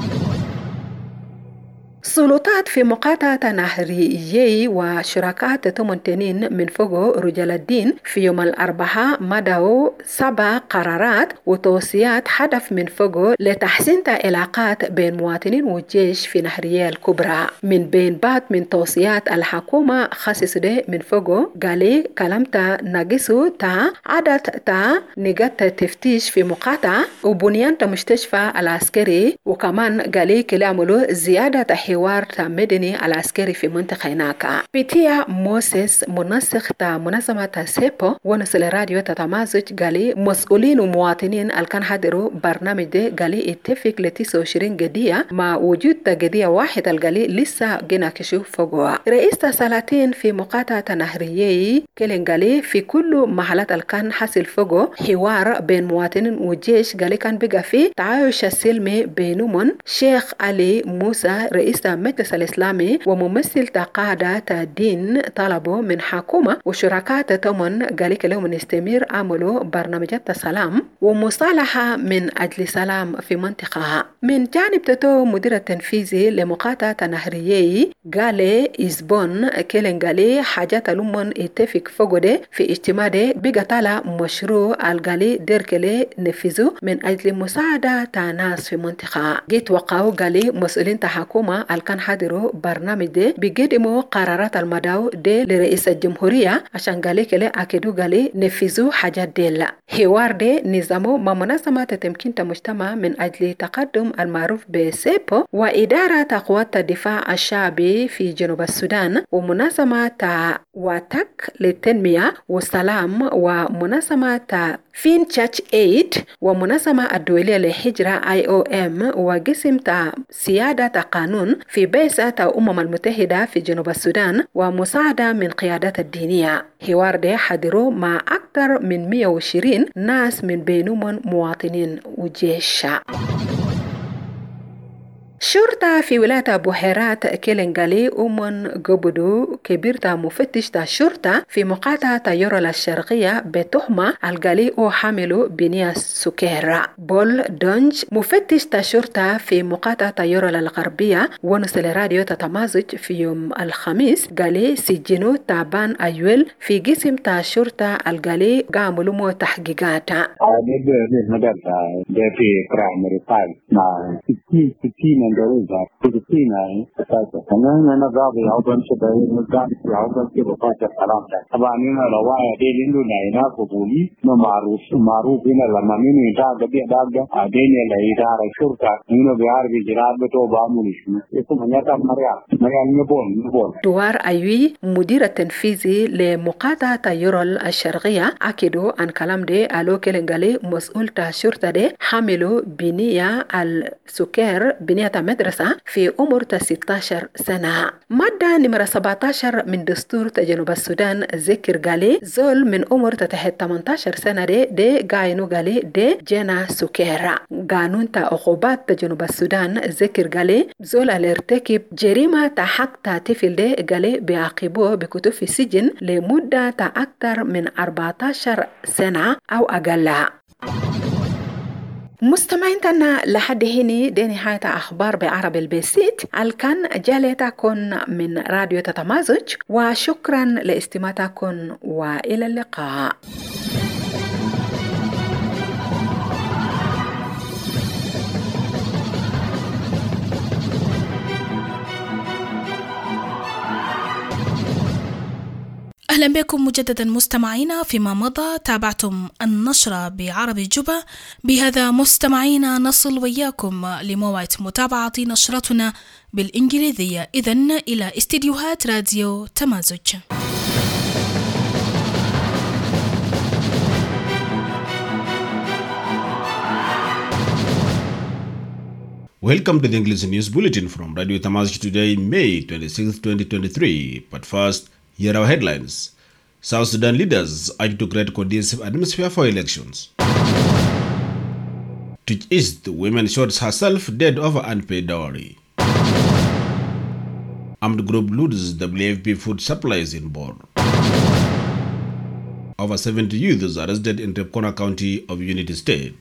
سلطات في مقاطعة نهريي وشركات تمنتنين من فوق رجال الدين في يوم الأربعاء مدعوا سبع قرارات وتوصيات هدف من فوق لتحسين العلاقات بين مواطنين والجيش في نهرية الكبرى. من بين بعض من توصيات الحكومة خصص ده من فوق قالي كلامتا ناقصو تا عدد تا نقاط تفتيش في مقاطعة وبنيان مستشفى العسكري وكمان قالي كلاملو زيادة حوار تا مدني العسكري في منطقة هناك. بيتيا موسيس منسق تا منظمة سيبو ونسل راديو تتمازج قالي مسؤولين ومواطنين الكان حضروا برنامج ده قالي اتفق ل تسعة وعشرين قضية مع وجود قضية واحدة القالي لسه جينا كشوف فوقها. رئيس سلاطين في مقاطعة نهرية كلين قالي في كل محلات الكان حصل فوقه حوار بين مواطنين والجيش قالي كان بقى فيه تعايش السلمي بينهم. شيخ علي موسى رئيس المجلس الإسلامي وممثل قاعدة الدين طلبوا من حكومة وشركاء تمن قالي كلهم نستمر عملوا برنامجات السلام ومصالحة من أجل سلام في منطقة. من جانب تتو مدير التنفيذي لمقاطعة نهرية قال إزبون كيلن قال حاجات لمن اتفق فوقده في اجتماع ده بقى طالع مشروع القالي ديركلي نفذه من أجل مساعدة ناس في منطقة. جيت وقعوا قالي مسؤولين تحكومة الكان حضروا برنامج ده بيقدموا قرارات المداو ده لرئيس الجمهورية عشان قالي كلي أكيدو قالي نفذوا حاجات دي. حوار ده نظامه مع منظمة تمكين المجتمع من أجل تقدم المعروف بسيبو وإدارة قوات الدفاع الشعبي في جنوب السودان ومنظمة واتك للتنمية والسلام ومنظمة فين تشاتش ايد ومنظمة الدولية للهجرة اي او ام وقسم تا سيادة قانون في بعثة الأمم المتحدة في جنوب السودان ومساعدة من قيادات الدينية. حوار ده حضروا مع أكثر من مئة وعشرين ناس من بينهم مواطنين وجيش. شرطة في ولاية بحيرات كيلنغالي أمن قبضوا كبيرة مفتش تا شرطة في مقاطعة يورل الشرقية بتهمة القالي أو حاملوا بنية سكيرة. بول دونج مفتش تا شرطة في مقاطعة يورل الغربية ونسل راديو تتمازج في يوم الخميس قالي سجنوا تابان أيول في قسم تا شرطة القالي قاملوا مو تحقيقات. Ndoza kuzitina sasa kana na gabi au bancho da ni gabi au bancho ba ta salamta abani na rawaya de lindu na ina ko buli no maru maru bina la manini da gabi daga adene la idara shurta ino biar bi jirab to ba munishu eso manyata maria maria ni bon bon دوار أيوي مدير التنفيذي لمقاطعة يورل الشرقية أكدوا عن كلام ده ألو كيلنغالي مسؤول تا شرطة ده حملوا بنية السكر بنية مدرسة في عمر ستة عشر سنة. مادة نمرة سبعة عشر من دستور جنوب السودان ذكر قالي زول من عمر تحت ثمانية عشر سنة ده ده قاينو قالي ده جنا سكر. قانون تا عقوبات جنوب السودان ذكر قالي زول الارتكب جريمة تحق طفل ده قالي بيعاقبوه بكتب في السجن لمدة أكثر من أربعة عشر سنة أو أقل. مستمعين تنا لحد هني دي نهاية أخبار بعرب البسيط الكان جالتكم من راديو تتمازج وشكرا لاستماعتكم وإلى اللقاء. أهلا بكم مجددا مستمعينا. فيما مضى تابعتم النشرة بعرب جبة. بهذا مستمعينا نصل وياكم لموعد متابعة نشرتنا بالإنجليزية. إذن إلى استديوهات راديو تمازج. Welcome to the English News Bulletin from Radio Tamazj today, May twenty-sixth, twenty twenty-three. But first, here are our headlines. South Sudan leaders urge to create conducive atmosphere for elections. To East, woman shoots herself dead over unpaid dowry. Armed group loots W F P food supplies in Bor. Over seventy youths arrested in Tepkona County of Unity State.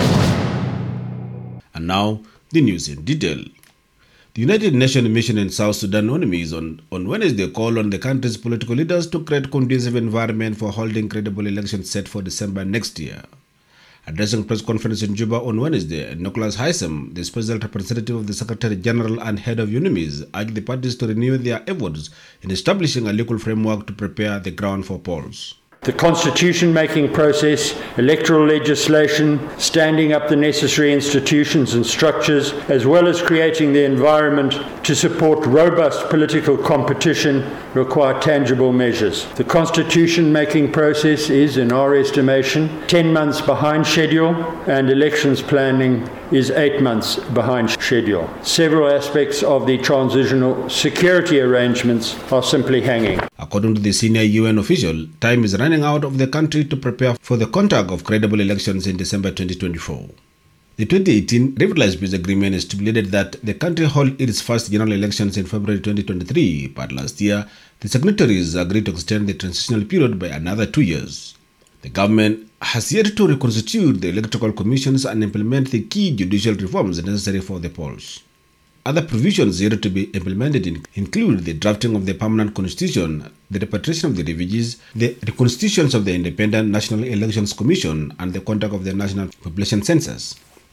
And now, the news in detail. The United Nations mission in South Sudan UNMISS on, on Wednesday called on the country's political leaders to create conducive environment for holding credible elections set for December next year. Addressing press conference in Juba on Wednesday, Nicholas Haysom, the special representative of the Secretary General and head of UNMISS, urged the parties to renew their efforts in establishing a legal framework to prepare the ground for polls. The constitution-making process, electoral legislation, standing up the necessary institutions and structures, as well as creating the environment to support robust political competition, require tangible measures. The constitution-making process is, in our estimation, ten months behind schedule, and elections planning is eight months behind schedule. Several aspects of the transitional security arrangements are simply hanging. According to the senior U N official, time is running out of the country to prepare for the conduct of credible elections in December twenty twenty-four. The twenty eighteen Revitalized Peace Agreement stipulated that the country hold its first general elections in February twenty twenty-three, but last year, the signatories agreed to extend the transitional period by another two years. The government has yet to reconstitute the electoral commissions and implement the key judicial reforms necessary for the polls. Other provisions yet to be implemented include the drafting of the permanent constitution, the repatriation of the refugees, the reconstitutions of the Independent National Elections Commission, and the conduct of the National Population Census.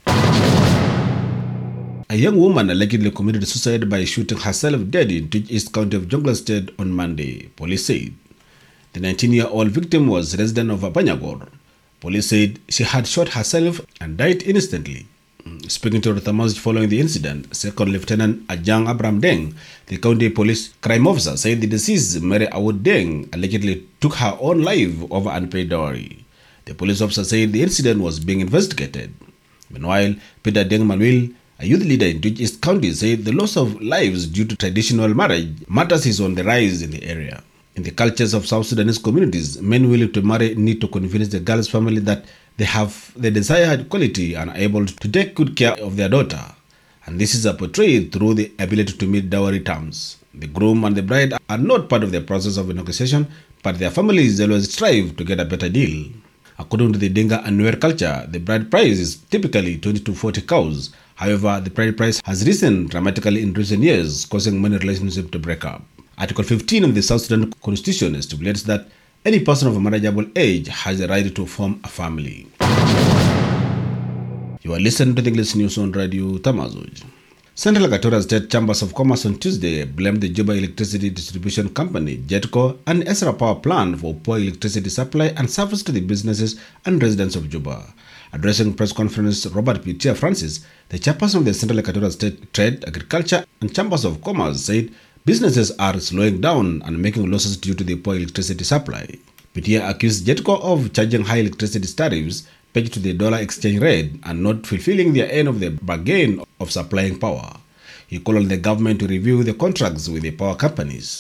A young woman allegedly committed suicide by shooting herself dead in Tuj East County of Jonglei State on Monday, police said. The nineteen-year-old victim was a resident of Abanyagor. Police said she had shot herself and died instantly. Speaking to Rothamaj following the incident, Second Lieutenant Ajang Abram Deng, the county police crime officer, said the deceased, Mary Awud Deng, allegedly took her own life over unpaid dowry. The police officer said the incident was being investigated. Meanwhile, Peter Deng Manuel, a youth leader in Tuj East County, said the loss of lives due to traditional marriage matters is on the rise in the area. In the cultures of South Sudanese communities, men willing to marry need to convince the girl's family that they have the desired quality and are able to take good care of their daughter. And this is portrayed through the ability to meet dowry terms. The groom and the bride are not part of the process of negotiation, but their families always strive to get a better deal. According to the Dinga and Nuer culture, the bride price is typically twenty to forty cows. However, the bride price has risen dramatically in recent years, causing many relationships to break up. Article fifteen of the South Sudan Constitution stipulates that any person of a marriageable age has the right to form a family. You are listening to the English News on Radio Tamazuj. Central Equatorial State Chambers of Commerce on Tuesday blamed the Juba Electricity Distribution Company, JETCO, and Esra Power Plant for poor electricity supply and service to the businesses and residents of Juba. Addressing press conference, Robert Pitia Francis, the chairperson of the Central Equatorial State Trade, Agriculture, and Chambers of Commerce, said businesses are slowing down and making losses due to the poor electricity supply. Pitia accused JETCO of charging high electricity tariffs pegged to the dollar exchange rate and not fulfilling their end of the bargain of supplying power. He called on the government to review the contracts with the power companies.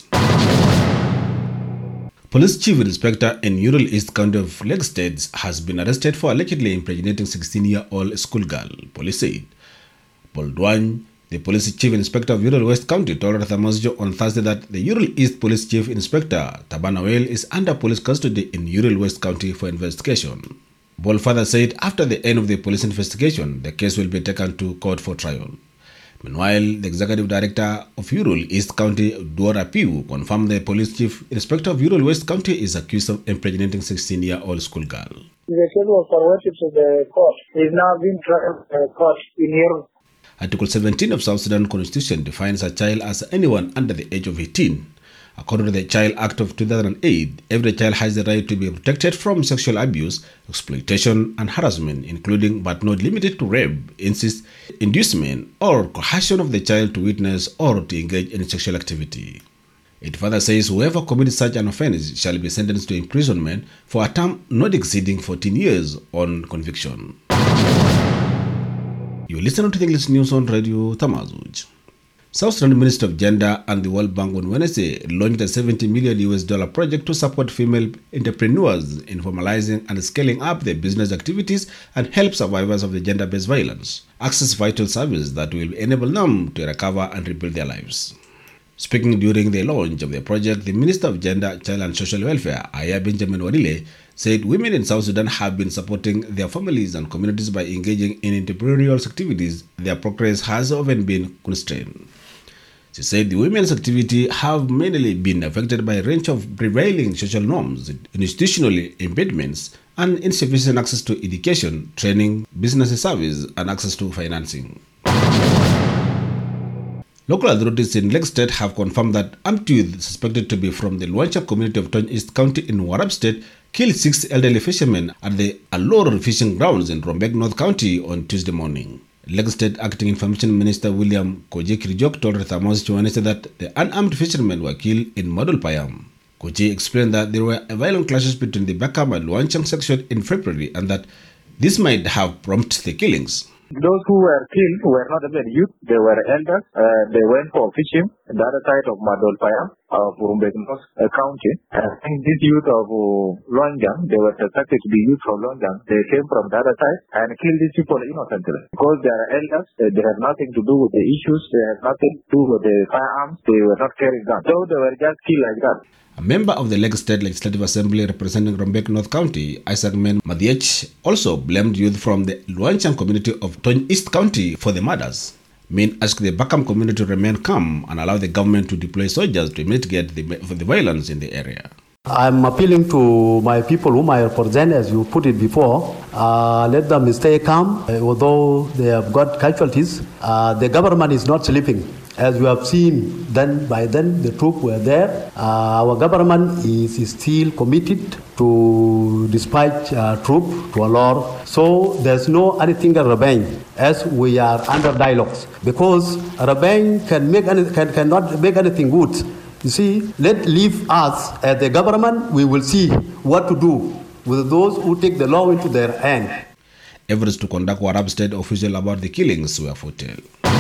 Police Chief Inspector in Ural East County of Lake State has been arrested for allegedly impregnating sixteen-year-old schoolgirl, police said. Paul Dwany, the Police Chief Inspector of Ural West County, told Rothamaj on Thursday that the Ural East Police Chief Inspector, Tabana Well, is under police custody in Ural West County for investigation. Ball further said after the end of the police investigation, the case will be taken to court for trial. Meanwhile, the Executive Director of Ural East County, Dwara Piu, confirmed the Police Chief Inspector of Ural West County is accused of impregnating sixteen-year-old schoolgirl. The case was forwarded to the court. It is now being tried by the court in Ural. Article seventeen of South Sudan Constitution defines a child as anyone under the age of eighteen. According to the Child Act of two thousand eight, every child has the right to be protected from sexual abuse, exploitation, and harassment, including but not limited to rape, incest, inducement, or coercion of the child to witness or to engage in sexual activity. It further says whoever commits such an offense shall be sentenced to imprisonment for a term not exceeding fourteen years on conviction. You listen to the English News on Radio Tamazuj. South Sudan Minister of Gender and the World Bank on Wednesday launched a seventy million U S dollar project to support female entrepreneurs in formalizing and scaling up their business activities and help survivors of the gender-based violence access vital services that will enable them to recover and rebuild their lives. Speaking during the launch of the project, the Minister of Gender, Child and Social Welfare, Aya Benjamin Warile, said women in South Sudan have been supporting their families and communities by engaging in entrepreneurial activities. Their progress has often been constrained. She said the women's activity have mainly been affected by a range of prevailing social norms, institutional impediments, and insufficient access to education, training, business service, and access to financing. Local authorities in Lake State have confirmed that armed youth suspected to be from the Luancha community of Tony East County in Warab State killed six elderly fishermen at the Alor fishing grounds in Rumbek, North County on Tuesday morning. Lagos State Acting Information Minister William Koje Kirjok told Rethamos Wednesday that the unarmed fishermen were killed in Modul Payam. Koje explained that there were violent clashes between the Bakam and Luanchang section in February and that this might have prompted the killings. Those who were killed were not even youth, they were elders. Uh, they went for fishing on the other side of Madol Payam of Rumbek North uh, County. And these youth of uh, Luanjang, they were suspected to be youth from Luanjang. They came from the other side and killed these people innocently. Because they are elders, uh, they have nothing to do with the issues, they have nothing to do with the firearms, they were not carrying guns. So they were just killed like that. A member of the Lagos State Legislative Assembly representing Rumbek North County, Isaac Men Madiech, also blamed youth from the Luanchang community of Tony East County for the murders. Men asked the Bakam community to remain calm and allow the government to deploy soldiers to mitigate the, the violence in the area. I'm appealing to my people whom I represent, as you put it before, uh, let them stay calm. Uh, although they have got casualties, uh, the government is not sleeping. As you have seen, then by then the troops were there. Uh, our government is, is still committed to dispatch uh, troops to Alor. So there's no anything in revenge, as we are under dialogues, because revenge can make any, can cannot make anything good. You see, let leave us as the government. We will see what to do with those who take the law into their hand. Efforts to conduct Warab State official about the killings were futile.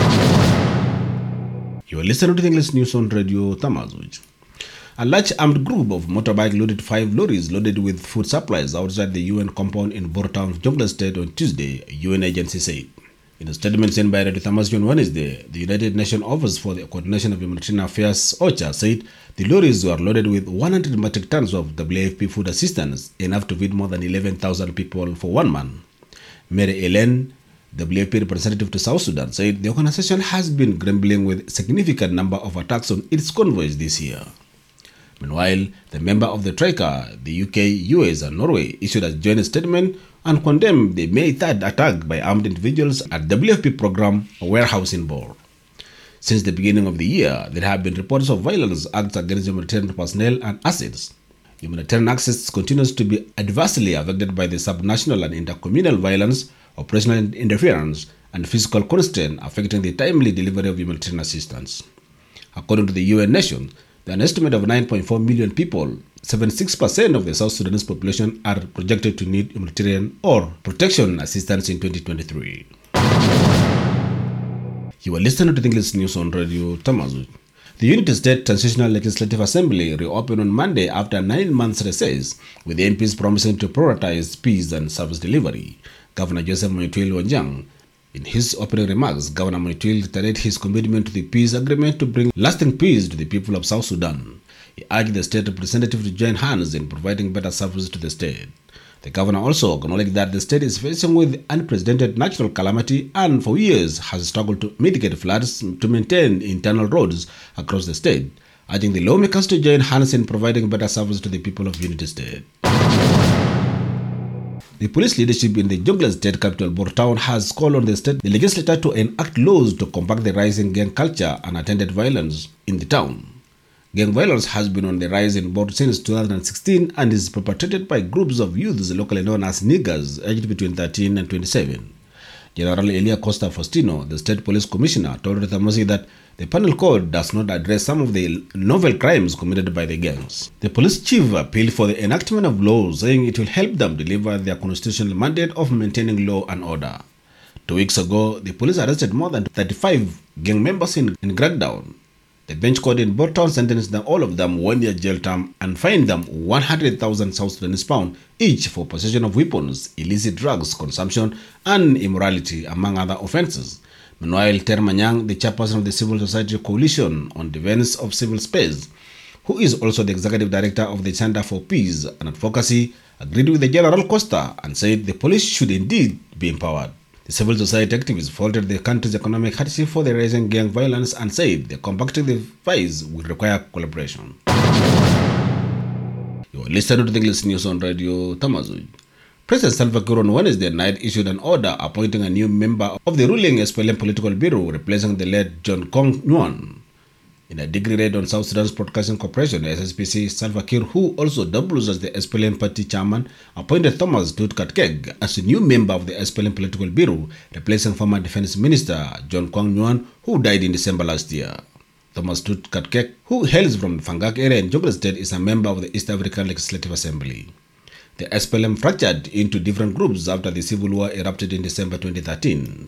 You are listening to the English News on Radio Tamazuj. A large armed group of motorbike loaded five lorries loaded with food supplies outside the U N compound in Bortown, Jonglei State on Tuesday, a U N agency said. In a statement sent by Radio Tamazuj on Wednesday, the United Nations Office for the Coordination of Humanitarian Affairs, OCHA, said the lorries were loaded with one hundred metric tons of W F P food assistance, enough to feed more than eleven thousand people for one month. Mary Ellen, W F P representative to South Sudan, said the organization has been grappling with a significant number of attacks on its convoys this year. Meanwhile, the member of the Troika, the U K, U S and Norway, issued a joint statement and condemned the May third attack by armed individuals at W F P program warehouse in Bor. Since the beginning of the year, there have been reports of violence acts against humanitarian personnel and assets. Humanitarian access continues to be adversely affected by the subnational and intercommunal violence, operational interference, and physical constraint affecting the timely delivery of humanitarian assistance. According to the U N nation, an estimate of nine point four million people, seventy-six percent of the South Sudanese population, are projected to need humanitarian or protection assistance in twenty twenty-three. You are listening to the English News on Radio Tamazuj. The Unity State Transitional Legislative Assembly reopened on Monday after nine months recess, with the M Ps promising to prioritize peace and service delivery. Governor Joseph Moitwil Wanjang, in his opening remarks, Governor Moitwil reiterated his commitment to the peace agreement to bring lasting peace to the people of South Sudan. He urged the state representative to join hands in providing better services to the state. The governor also acknowledged that the state is facing with unprecedented natural calamity and for years has struggled to mitigate floods to maintain internal roads across the state, urging the lawmakers to join hands in providing better service to the people of Unity State. The police leadership in the Jonglei State capital, Bortown, has called on the state the legislature to enact laws to combat the rising gang culture and attendant violence in the town. Gang violence has been on the rise in Bor since two thousand sixteen and is perpetrated by groups of youths locally known as niggers aged between thirteen and twenty-seven. General Elia Costa Faustino, the state police commissioner, told Retamosi that the penal code does not address some of the novel crimes committed by the gangs. The police chief appealed for the enactment of laws, saying it will help them deliver their constitutional mandate of maintaining law and order. Two weeks ago, the police arrested more than thirty-five gang members in, in crackdown. The bench court in Bortown sentenced them, all of them one year jail term and fined them one hundred thousand South Sudanese pounds each for possession of weapons, illicit drugs consumption, and immorality, among other offences. Meanwhile, Ter Manyang, the chairperson of the Civil Society Coalition on Defense of Civil Space, who is also the executive director of the Center for Peace and Advocacy, agreed with the General Costa and said the police should indeed be empowered. The civil society activists faulted the country's economic hardship for the rising gang violence and said the combating the vice will require collaboration. You are listening to the English News on Radio Tamazuj. President Salva Kiir on Wednesday night issued an order appointing a new member of the ruling S P L M Political Bureau, replacing the late John Kong Nguyen. In a degree raid on South Sudan's Broadcasting Corporation, S S P C, Salva Kiir, who also doubles as the S P L M party chairman, appointed Thomas Tutkatgeg as a new member of the S P L M Political Bureau, replacing former Defense Minister John Kwang Nguyen, who died in December last year. Thomas Tutkatgeg, who hails from the Fangak area in Jonglei State, is a member of the East African Legislative Assembly. The S P L M fractured into different groups after the civil war erupted in December twenty thirteen.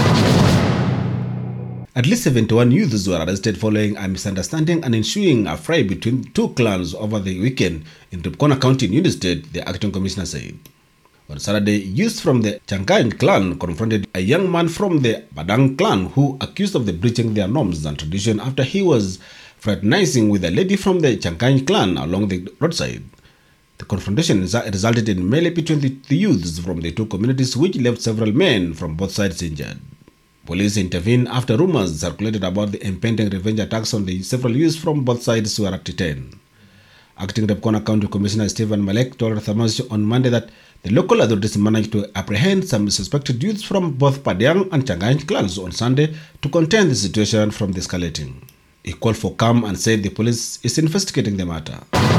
At least seventy-one youths were arrested following a misunderstanding and ensuing a fray between two clans over the weekend in Turkana County in Unity State, the acting commissioner said. On Saturday, youths from the Changain clan confronted a young man from the Badang clan who accused of the breaching their norms and tradition after he was fraternizing with a lady from the Changain clan along the roadside. The confrontation resulted in melee between the, the youths from the two communities, which left several men from both sides injured. Police intervened after rumors circulated about the impending revenge attacks on the several youths from both sides who were detained. Acting Turkana County Commissioner Stephen Malek told Thamaz on Monday that the local authorities managed to apprehend some suspected youths from both Padiang and Changain clans on Sunday to contain the situation from escalating. He called for calm and said the police is investigating the matter.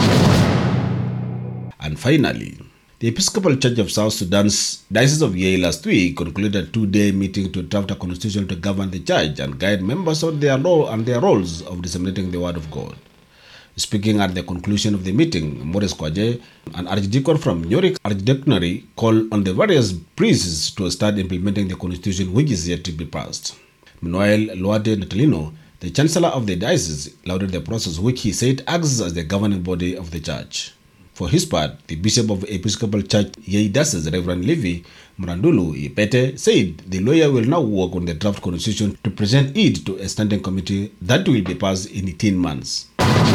And finally, the Episcopal Church of South Sudan's Diocese of Yei last week concluded a two-day meeting to draft a constitution to govern the church and guide members on their role and their roles of disseminating the Word of God. Speaking at the conclusion of the meeting, Maurice Kwaje, an archdeacon from Nyorik Archdeaconry, called on the various priests to start implementing the constitution, which is yet to be passed. Meanwhile, Luade Natalino, the chancellor of the diocese, lauded the process, which he said acts as the governing body of the church. For his part, the Bishop of the Episcopal Church, Yei Diocese, Reverend Levi Murandulu Ipete, said the lawyer will now work on the draft constitution to present it to a standing committee that will be passed in eighteen months.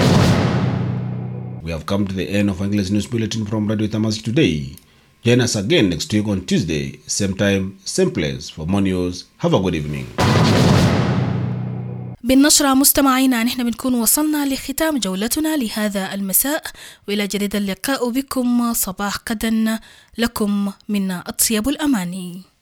We have come to the end of English News Bulletin from Radio Thamaz today. Join us again next week on Tuesday, same time, same place. For more news, have a good evening. بالنشرة مستمعينا نحن بنكون وصلنا لختام جولتنا لهذا المساء، وإلى جديد اللقاء بكم. صباح غدا لكم منا أطيب الأماني.